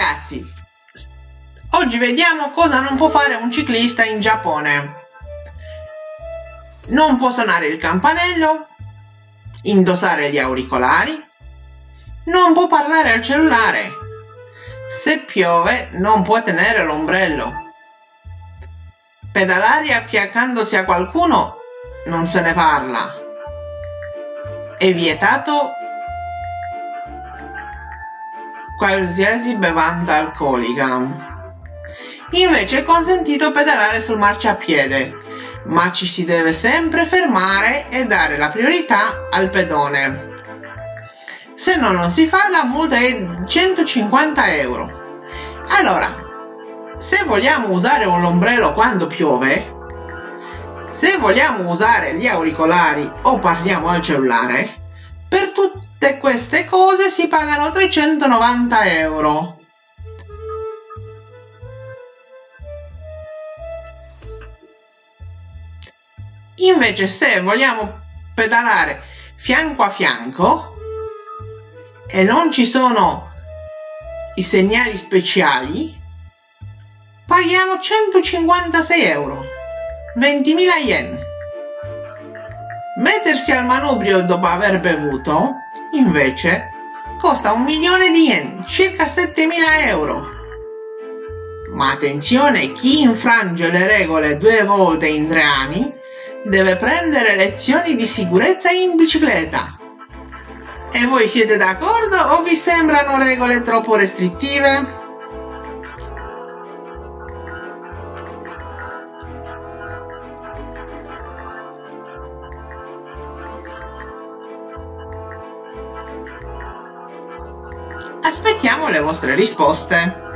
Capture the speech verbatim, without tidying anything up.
ragazzi, oggi vediamo cosa non può fare un ciclista in Giappone. Non può suonare il campanello, indossare gli auricolari, non può parlare al cellulare, se piove non può tenere l'ombrello, pedalare affiancandosi a qualcuno non se ne parla, è vietato qualsiasi bevanda alcolica. Invece è consentito pedalare sul marciapiede, ma ci si deve sempre fermare e dare la priorità al pedone. Se no non si fa, la multa è centocinquanta euro. Allora, se vogliamo usare un ombrello quando piove, se vogliamo usare gli auricolari o parliamo al cellulare, per tutte queste cose si pagano trecentonovanta euro. Invece se vogliamo pedalare fianco a fianco e non ci sono i segnali speciali, paghiamo centocinquantasei euro, ventimila yen. Mettersi al manubrio dopo aver bevuto, invece, costa un milione di yen, circa settemila euro. Ma attenzione, chi infrange le regole due volte in tre anni deve prendere lezioni di sicurezza in bicicletta. E voi siete d'accordo o vi sembrano regole troppo restrittive? Aspettiamo le vostre risposte.